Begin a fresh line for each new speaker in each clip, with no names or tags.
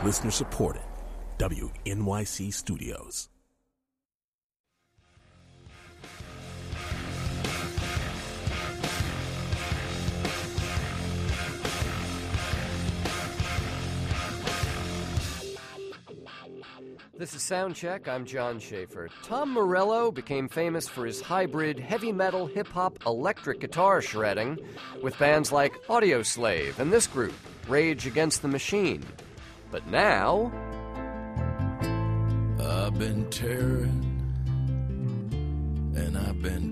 Listener supported. WNYC Studios.
This is Soundcheck. I'm John Schaefer. Tom Morello became famous for his hybrid heavy metal, hip-hop, electric guitar shredding with bands like Audioslave and this group, Rage Against the Machine. But now...
I've been tearing and I've been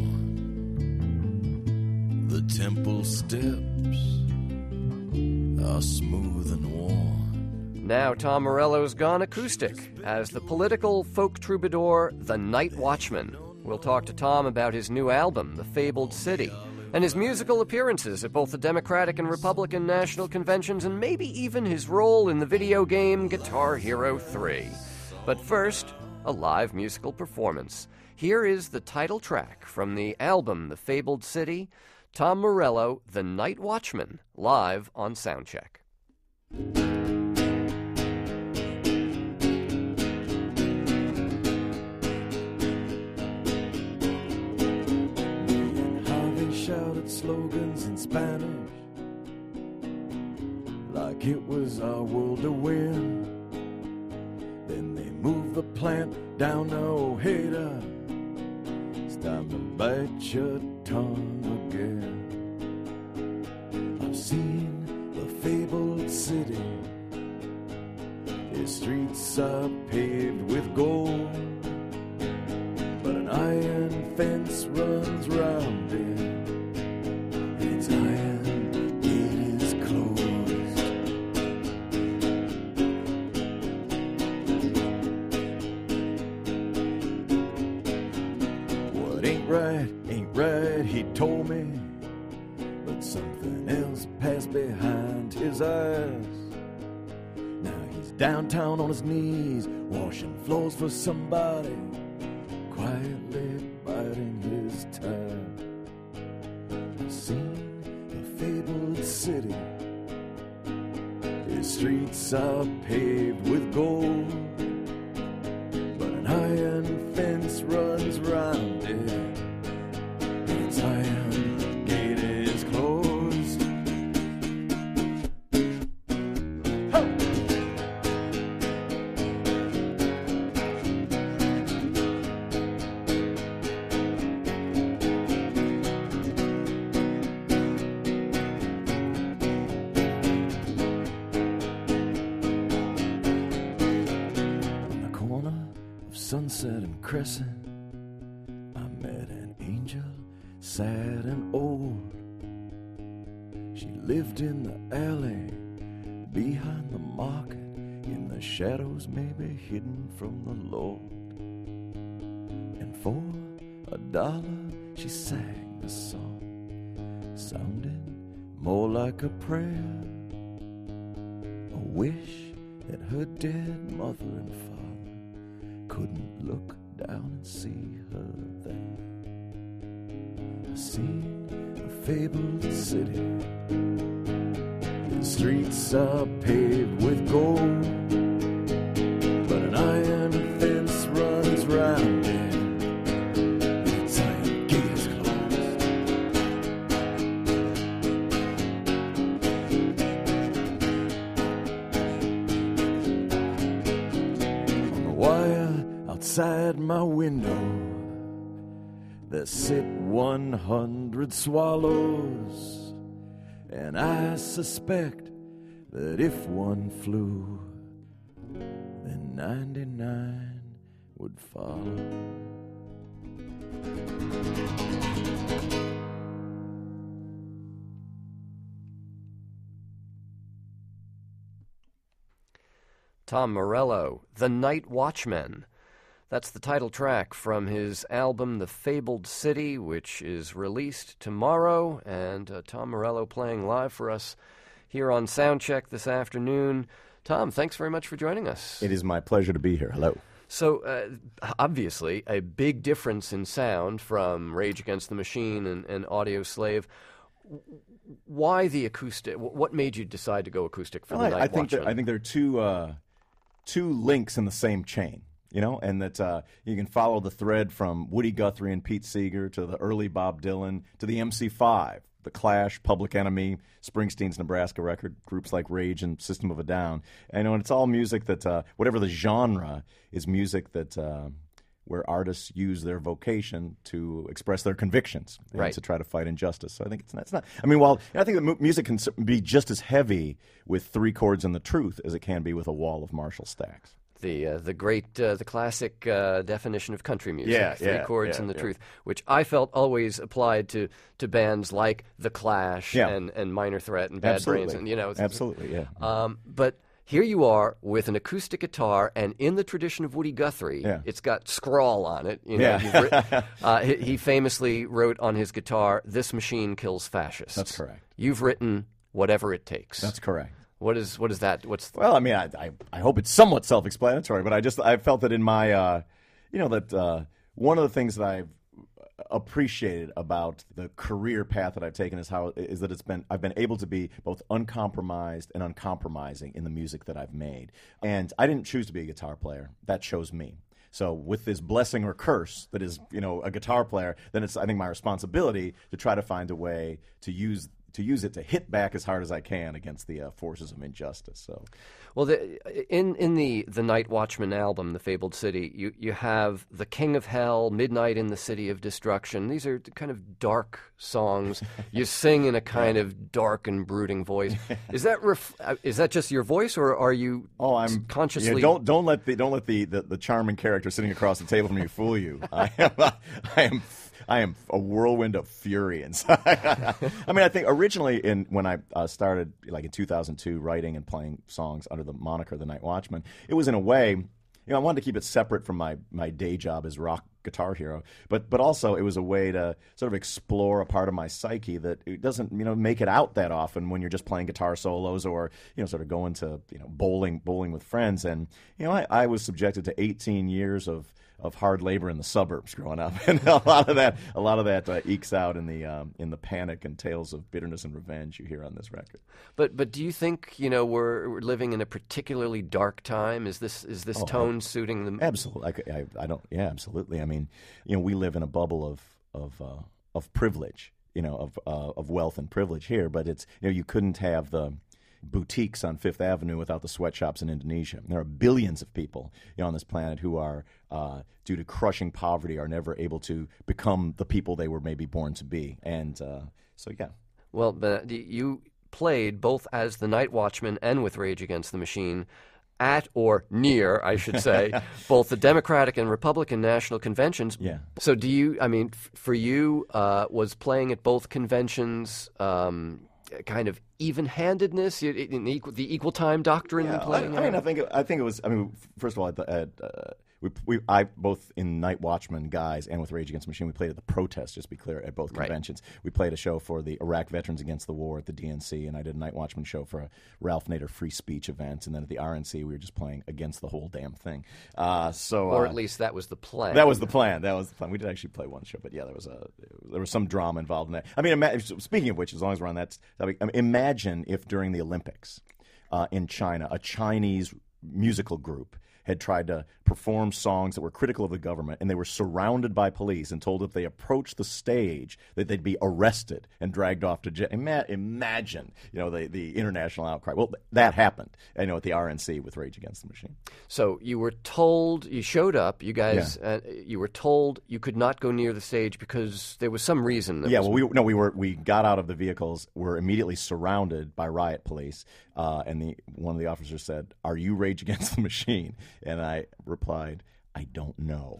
torn. The temple steps are smooth and worn.
Now Tom Morello's gone acoustic as the political folk troubadour The Night Watchman. We'll talk to Tom about his new album, The Fabled City, and his musical appearances at both the Democratic and Republican national conventions, and maybe even his role in the video game Guitar Hero 3. But first, a live musical performance. Here is the title track from the album The Fabled City, Tom Morello, The Night Watchman, live on Soundcheck.
Shouted slogans in Spanish like it was our world to win. Then they moved the plant down to Ojeda. It's time to bite your tongue again. I've seen the fabled city. Its streets are paved with gold, but an iron fence runs round it. Its iron gate is closed. What ain't right, he told me. But something else passed behind his eyes. Now he's downtown on his knees, washing floors for somebody, quietly biding his time. I've seen the fabled city. Its streets are paved with gold, but an iron fence runs round it. Its iron gate is closed. Ho! Sunset and Crescent, I met an angel, sad and old. She lived in the alley, behind the market, in the shadows maybe hidden from the Lord. And for $1 she sang a song, sounded more like a prayer, a wish that her dead mother and father couldn't look down and see her there. I seen a fabled city. The streets are paved with gold, but an iron fence runs round it. Its iron gate is closed. On the wire outside my window, there sit 100 swallows, and I suspect that if one flew, then 99 would follow.
Tom Morello, The Night Watchman. That's the title track from his album, The Fabled City, which is released tomorrow, and Tom Morello playing live for us here on Soundcheck this afternoon. Tom, thanks very much for joining us.
It is my pleasure to be here. Hello.
So, obviously, a big difference in sound from Rage Against the Machine and Audioslave. why the acoustic? What made you decide to go acoustic for the Night
I think
Watchman?
I think there are two links in the same chain, and that you can follow the thread from Woody Guthrie and Pete Seeger to the early Bob Dylan to the MC5, the Clash, Public Enemy, Springsteen's Nebraska record, groups like Rage and System of a Down. And it's all music that, whatever the genre, is music that where artists use their vocation to express their convictions and
right.
to try to fight injustice. So I think it's not. I mean, I think that music can be just as heavy with three chords and the truth as it can be with a wall of Marshall stacks.
The great, the classic definition of country music, three chords and the truth, which I felt always applied to bands like The Clash and Minor Threat and Bad
Absolutely.
Brains. And,
Absolutely, yeah.
But here you are with an acoustic guitar, and in the tradition of Woody Guthrie, it's got scrawl on it. He famously wrote on his guitar, "This machine kills fascists."
That's correct.
You've written "Whatever It Takes."
That's correct.
What is that?
Well, I mean, I hope it's somewhat self-explanatory, but I felt that in my, one of the things that I've appreciated about the career path that I've taken is that I've been able to be both uncompromised and uncompromising in the music that I've made. And I didn't choose to be a guitar player. That chose me. So with this blessing or curse that is, a guitar player, then it's, I think, my responsibility to try to find a way to use it to hit back as hard as I can against the forces of injustice. So,
well, in the Night Watchman album, The Fabled City, you have The King of Hell, Midnight in the City of Destruction. These are kind of dark songs. You sing in a kind of dark and brooding voice. Is that just your voice, or are you consciously?
Yeah, don't let the charming character sitting across the table from you fool you. I am a whirlwind of fury inside. I mean, I think originally when I started, like in 2002, writing and playing songs under the moniker The Night Watchman, it was in a way, I wanted to keep it separate from my day job as rock guitar hero, but also it was a way to sort of explore a part of my psyche that it doesn't make it out that often when you're just playing guitar solos or sort of going to bowling with friends. And I was subjected to 18 years of hard labor in the suburbs growing up, and a lot of that ekes out in the panic and tales of bitterness and revenge you hear on this record.
But do you think we're living in a particularly dark time? Is this tone suiting them?
Absolutely, I don't. Yeah, absolutely. I mean, we live in a bubble of privilege, of wealth and privilege here, but it's you couldn't have the boutiques on Fifth Avenue without the sweatshops in Indonesia. And there are billions of people on this planet who are, due to crushing poverty, are never able to become the people they were maybe born to be. And so, yeah.
Well, you played both as the Night Watchman and with Rage Against the Machine at or near, I should say, both the Democratic and Republican national conventions.
Yeah.
So do you, for you, was playing at both conventions kind of even-handedness, the equal time doctrine in playing?
I think it was. First of all, I both in Night Watchman guys and with Rage Against the Machine, we played at the Protest. Just to be clear, at both conventions, we played a show for the Iraq Veterans Against the War at the DNC, and I did a Night Watchman show for a Ralph Nader free speech event, and then at the RNC, we were just playing against the whole damn thing.
Or at least that was the plan.
That was the plan. We did actually play one show, but yeah, there was some drama involved in that. I mean, speaking of which, as long as we're on that topic, imagine if during the Olympics in China, a Chinese musical group had tried to perform songs that were critical of the government, and they were surrounded by police and told if they approached the stage that they'd be arrested and dragged off to jail. Imagine, the international outcry. Well, that happened, at the RNC with Rage Against the Machine.
So you were told, you showed up, you guys, you were told you could not go near the stage because there was some reason.
We got out of the vehicles, were immediately surrounded by riot police, and one of the officers said, "Are you Rage Against the Machine?" And I replied, "I don't know."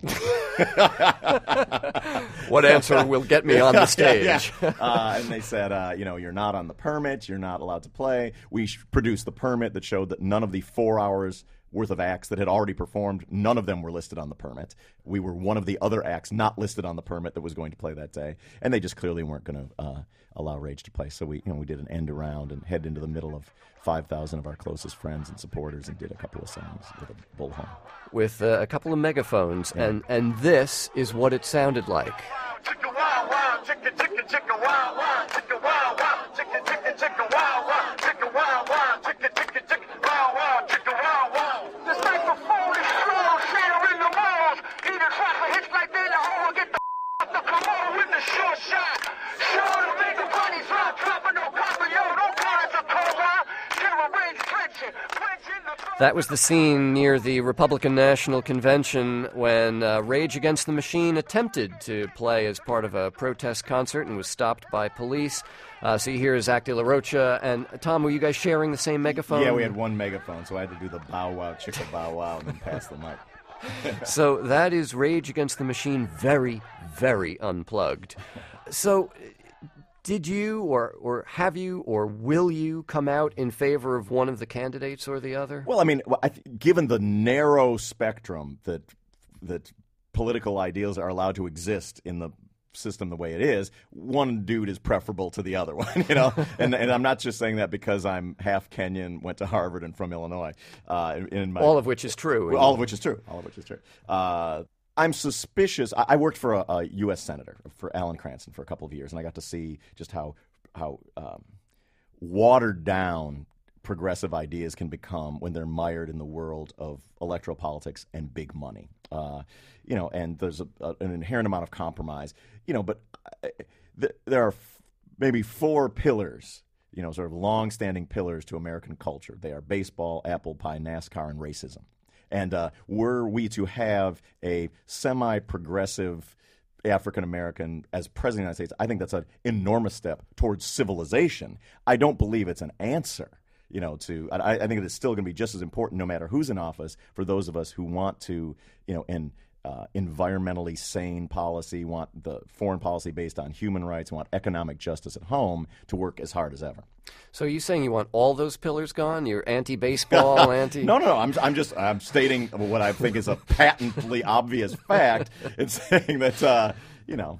What answer will get me on the stage?
And they said, you're not on the permit. You're not allowed to play. We produced the permit that showed that none of the 4 hours worth of acts that had already performed, none of them were listed on the permit. We were one of the other acts not listed on the permit that was going to play that day, and they just clearly weren't going to allow Rage to play. So we did an end around and headed into the middle of 5,000 of our closest friends and supporters and did a couple of songs with a bullhorn.
With a couple of megaphones, and this is what it sounded like.
chicka wow wow, chicka chicka chicka wow wow, chicka wow wow, chicka chicka chicka wow wow, chicka wow wow, chicka chicka chicka wow wow, chicka wow wow. The sniper phone is strong, shatter in the malls. Eat a trapper, hits like they the hole, get the up to come on with the short shot. Sure to make the bodies drop, dropping no copper, yo, no cars are cobra. Terror range trenching, trenching the.
That was the scene near the Republican National Convention when Rage Against the Machine attempted to play as part of a protest concert and was stopped by police. So you hear Zach De La Rocha. And Tom, were you guys sharing the same megaphone?
Yeah, we had one megaphone, so I had to do the bow wow, chicka bow wow, and then pass the mic.
So that is Rage Against the Machine, very, very unplugged. So did you or have you or will you come out in favor of one of the candidates or the other?
Well, I mean, given the narrow spectrum that political ideals are allowed to exist in the system the way it is, one dude is preferable to the other one, you know. and I'm not just saying that because I'm half Kenyan, went to Harvard, and from Illinois.
All of which is true.
All of which is true. I'm suspicious. I worked for a U.S. senator, for Alan Cranston, for a couple of years, and I got to see just how watered down progressive ideas can become when they're mired in the world of electoral politics and big money. You know, and there's an inherent amount of compromise. You know, but there are maybe four pillars, you know, sort of long-standing pillars to American culture. They are baseball, apple pie, NASCAR, and racism. And were we to have a semi-progressive African-American as president of the United States, I think that's an enormous step towards civilization. I don't believe it's an answer, you know, I think it's still going to be just as important no matter who's in office for those of us who want to, you know, environmentally sane policy, want the foreign policy based on human rights, want economic justice at home to work as hard as ever.
So are you saying you want all those pillars gone? You're anti-baseball, anti...
No. I'm stating what I think is a patently obvious fact and saying that, you know,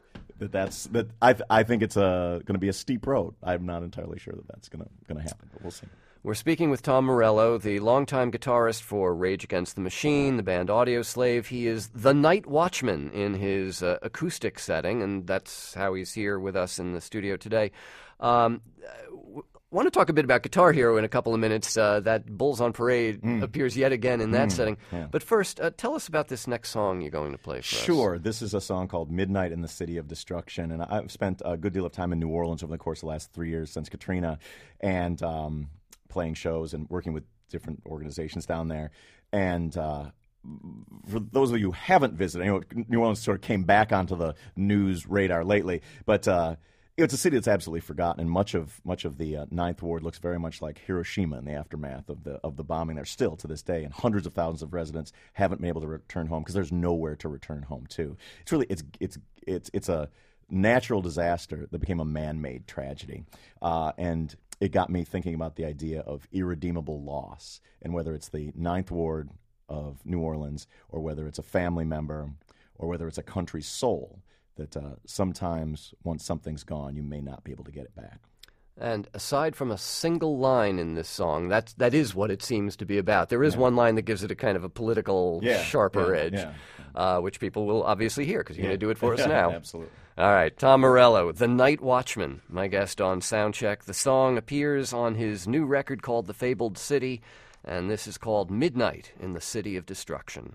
that I think it's going to be a steep road. I'm not entirely sure that's going to happen, but we'll see.
We're speaking with Tom Morello, the longtime guitarist for Rage Against the Machine, the band Audioslave. He is the Night Watchman in his acoustic setting, and that's how he's here with us in the studio today. I want to talk a bit about Guitar Hero in a couple of minutes. That Bulls on Parade appears yet again in that setting. Yeah. But first, tell us about this next song you're going to play for us.
Sure. This is a song called Midnight in the City of Destruction, and I've spent a good deal of time in New Orleans over the course of the last 3 years since Katrina, and playing shows and working with different organizations down there. And for those of you who haven't visited, I know New Orleans sort of came back onto the news radar lately, but it's a city that's absolutely forgotten, and much of the Ninth Ward looks very much like Hiroshima in the aftermath of the bombing there still to this day, and hundreds of thousands of residents haven't been able to return home because there's nowhere to return home to. It's really it's a natural disaster that became a man-made tragedy, and it got me thinking about the idea of irredeemable loss, and whether it's the Ninth Ward of New Orleans, or whether it's a family member, or whether it's a country's soul, that sometimes once something's gone, you may not be able to get it back.
And aside from a single line in this song, that is what it seems to be about. There is one line that gives it a kind of a political, sharper edge, which people will obviously hear because you're going to do it for us now.
Absolutely.
All right, Tom Morello, the Night Watchman, my guest on Soundcheck. The song appears on his new record called The Fabled City, and this is called Midnight in the City of Destruction.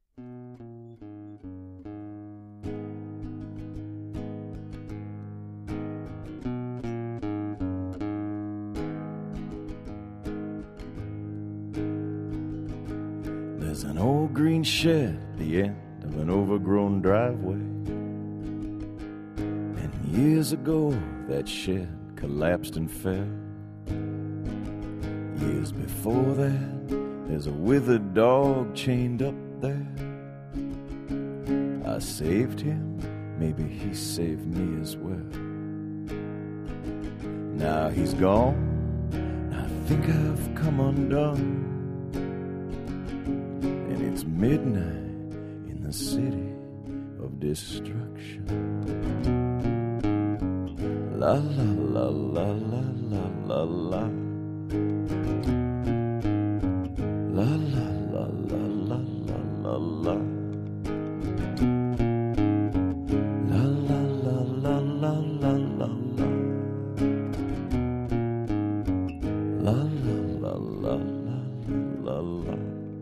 There's an old green shed at the end of an overgrown driveway. And years ago, that shed collapsed and fell. Years before that, there's a withered dog chained up there. I saved him, maybe he saved me as well. Now he's gone, I think I've come undone. It's midnight in the city of destruction. La la la la la la la la. La la la la la la la la. La la La la la la la la la.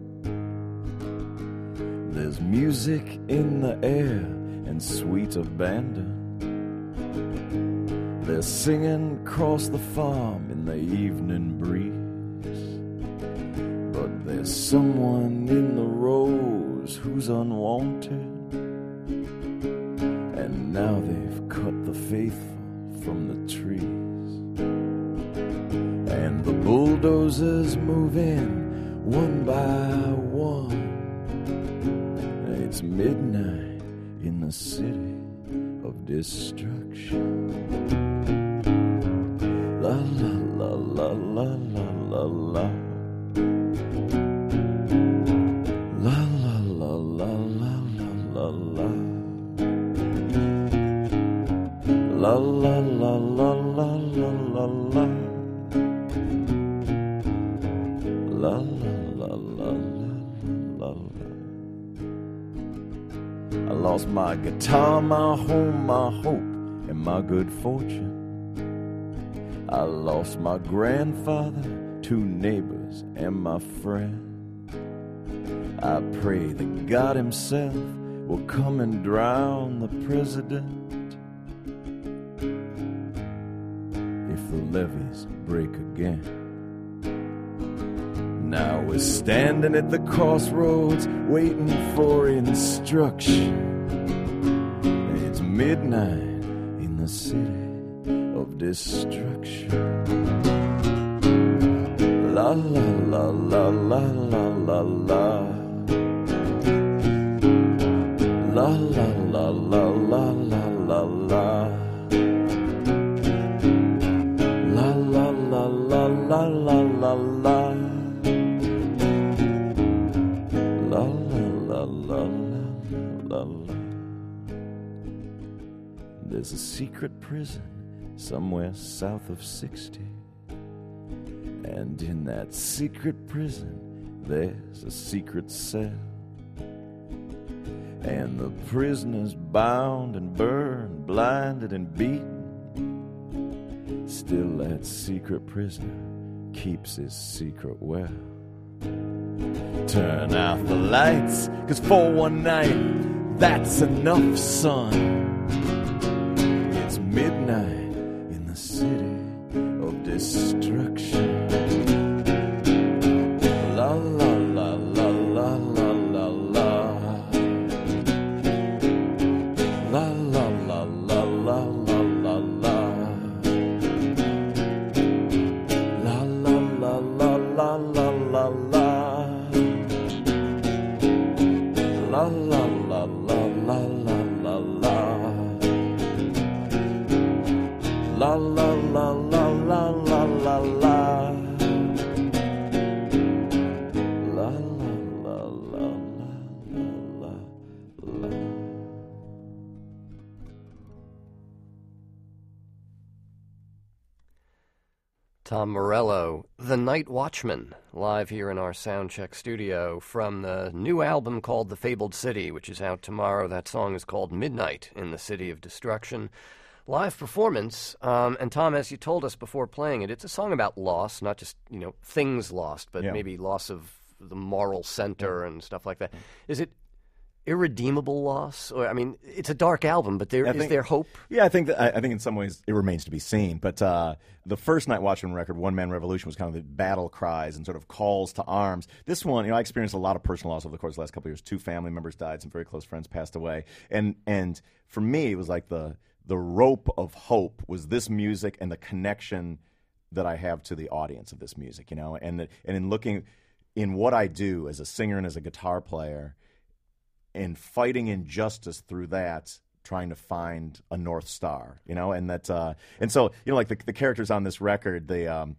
There's music in the air and sweet abandon. They're singing across the farm in the evening breeze. But there's someone in the rose who's unwanted. And now they've cut the faithful from the trees. And the bulldozers move in one by one. It's midnight in the city of destruction. La la la la la la la. La la la la la la la. La la la la la la la. La la la la la la. I lost my guitar, my home, my hope, and my good fortune. I lost my grandfather, 2 neighbors, and my friend. I pray that God himself will come and drown the president if the levees break again. Now we're standing at the crossroads waiting for instruction. It's midnight in the city of destruction. La la la la la la la la. La la la la la la la la. La la la la la la la la. La la la la la la. There's a secret prison somewhere south of 60. And in that secret prison, there's a secret cell. And the prisoners bound and burned, blinded and beaten. Still that secret prisoner keeps his secret well. Turn out the lights, 'cause for one night, that's enough, son. It's midnight in the city of destruction. La la la la la la la la. La la la la la la la la. La la la la la la la la. La la la la la la la la. La la la la la la la la. La la la la la la la.
Tom Morello, The Night Watchman, live here in our Soundcheck studio from the new album called The Fabled City, which is out tomorrow. That song is called Midnight in the City of Destruction. Live performance, and Tom, as you told us before playing it, it's a song about loss, not just, things lost, but maybe loss of the moral center and stuff like that. Is it irredeemable loss? Or it's a dark album, but is there hope?
Yeah, I think in some ways it remains to be seen. But the first Night Watchman record, One Man Revolution, was kind of the battle cries and sort of calls to arms. This one, I experienced a lot of personal loss over the course of the last couple of years. 2 family members died, some very close friends passed away, and for me, it was like the rope of hope was this music and the connection that I have to the audience of this music, and in looking in what I do as a singer and as a guitar player. And fighting injustice through that, trying to find a North Star, and that, and so, like the characters on this record, the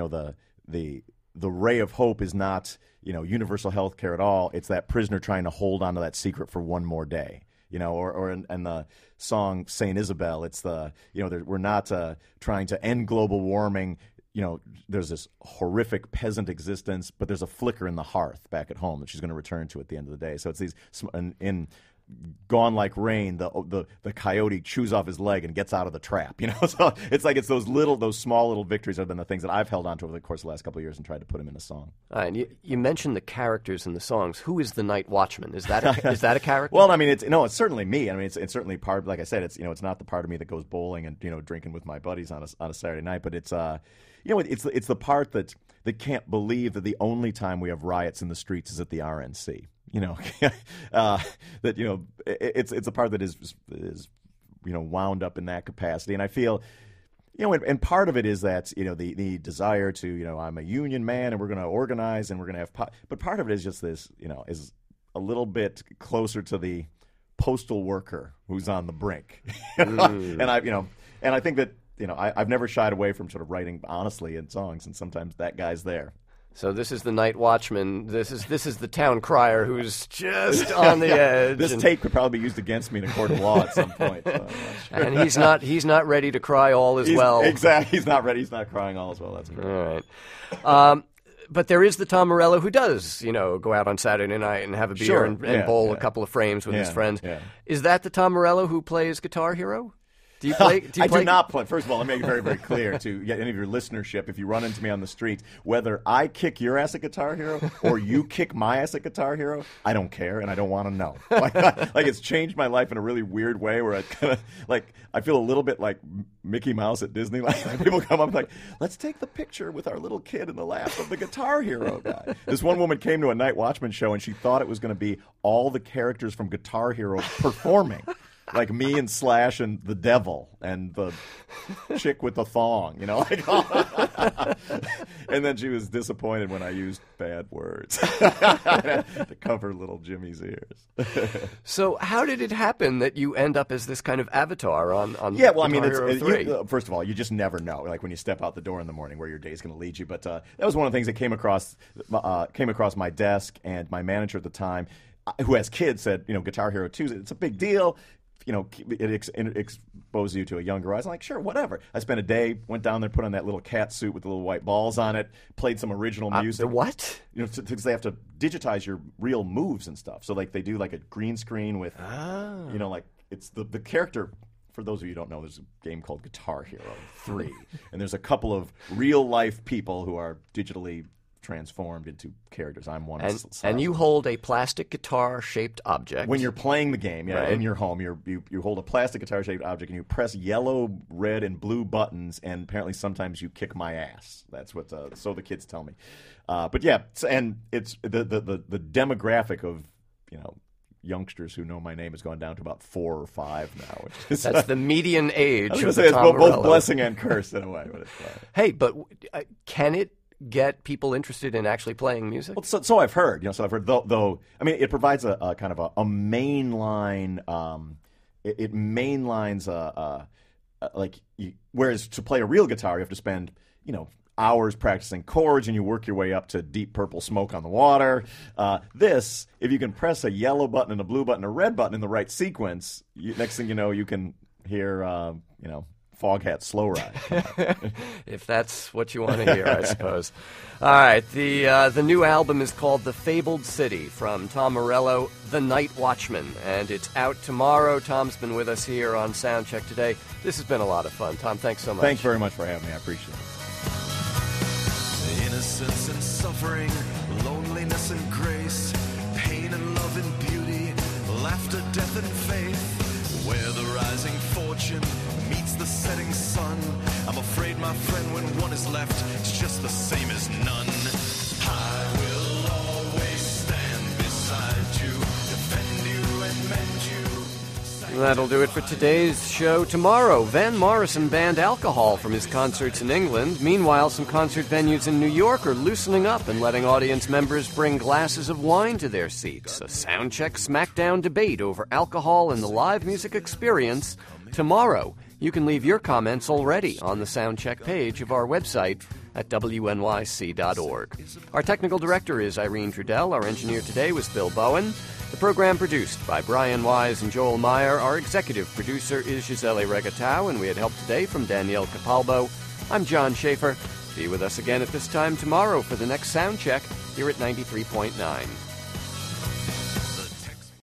ray of hope is not, universal health care at all. It's that prisoner trying to hold on to that secret for one more day, or in the song Saint Isabel, it's the, we're not trying to end global warming. There's this horrific peasant existence, but there's a flicker in the hearth back at home that she's going to return to at the end of the day. So it's these in Gone Like Rain, the coyote chews off his leg and gets out of the trap. So it's those small little victories have been the things that I've held on to over the course of the last couple of years and tried to put them in a song.
And you mentioned the characters in the songs. Who is the Night Watchman? Is that a character?
Well, I mean, it's certainly me. I mean, it's certainly part. Like I said, it's not the part of me that goes bowling and drinking with my buddies on a Saturday night, but it's it's the part that can't believe that the only time we have riots in the streets is at the RNC. It's a part that is wound up in that capacity, and I feel, and part of it is that the desire to I'm a union man and we're going to organize and we're going to have, but part of it is just this is a little bit closer to the postal worker who's on the brink, and I think that I've never shied away from sort of writing honestly in songs, and sometimes that guy's there.
So this is the Night Watchman. This is the town crier who's just on the edge.
This tape could probably be used against me in a court of law at some point. So I'm not sure.
And he's not ready to cry all as well.
Exactly. He's not ready. He's not crying all as well. That's correct.
All right. But there is the Tom Morello who does, go out on Saturday night and have a beer and bowl a couple of frames with his friends. Yeah. Is that the Tom Morello who plays Guitar Hero? Do you play?
I do not play. First of all, let me make it very, very clear to any of your listenership, if you run into me on the streets, whether I kick your ass at Guitar Hero or you kick my ass at Guitar Hero, I don't care and I don't want to know. Like it's changed my life in a really weird way where I kind of I feel a little bit like Mickey Mouse at Disneyland. People come up like, let's take the picture with our little kid in the lap of the Guitar Hero guy. This one woman came to a Night Watchman show and she thought it was going to be all the characters from Guitar Hero performing. Like me and Slash and the Devil and the chick with the thong, and then she was disappointed when I used bad words to cover little Jimmy's ears.
So how did it happen that you end up as this kind of avatar on
Yeah, well,
Guitar Hero 3?
First of all, you just never know, like when you step out the door in the morning where your day's going to lead you. But that was one of the things that came across my desk, and my manager at the time, who has kids, said, Guitar Hero 2, it's a big deal. It exposes you to a younger audience. I'm like, sure, whatever. I spent a day, went down there, put on that little cat suit with the little white balls on it, played some original music.
The what?
Because they have to digitize your real moves and stuff. So they do a green screen with, it's the character. For those of you who don't know, there's a game called Guitar Hero 3, and there's a couple of real life people who are digitally transformed into characters. I'm one.
And you hold a plastic guitar-shaped object.
When you're playing the game,
right.
In your home, you hold a plastic guitar-shaped object and you press yellow, red, and blue buttons, and apparently sometimes you kick my ass. That's what so the kids tell me. But yeah, and it's the demographic of youngsters who know my name has gone down to about 4 or 5 now.
That's the median age.
I was going to say it's both blessing and curse in a way. But
hey, but can it get people interested in actually playing music?
Well, so I've heard. So I've heard. Though I mean, it provides a kind of a mainline. It mainlines whereas to play a real guitar, you have to spend hours practicing chords, and you work your way up to Deep Purple Smoke on the Water. This, if you can press a yellow button and a blue button, and a red button in the right sequence, next thing you know, you can hear Foghat Slow Ride.
If that's what you want to hear, I suppose. All right, the new album is called The Fabled City from Tom Morello, The Night Watchman, and it's out tomorrow. Tom's been with us here on Soundcheck today. This has been a lot of fun. Tom, thanks so much.
Thanks very much for having me. I appreciate it.
Innocence and suffering, loneliness and grace, pain and love and beauty, laughter, death and faith, where the rising fortune meets the setting sun. I'm afraid, my friend, when one is left, it's just the same as none. I will always stand beside you, defend you and mend you.
That'll do it for today's show. Tomorrow, Van Morrison banned alcohol from his concerts in England. Meanwhile, some concert venues in New York are loosening up and letting audience members bring glasses of wine to their seats. A Soundcheck smackdown debate over alcohol and the live music experience tomorrow. You can leave your comments already on the Soundcheck page of our website at wnyc.org. Our technical director is Irene Trudell. Our engineer today was Bill Bowen. The program produced by Brian Wise and Joel Meyer. Our executive producer is Gisele Regatau, and we had help today from Danielle Capalbo. I'm John Schaefer. Be with us again at this time tomorrow for the next Soundcheck here at 93.9.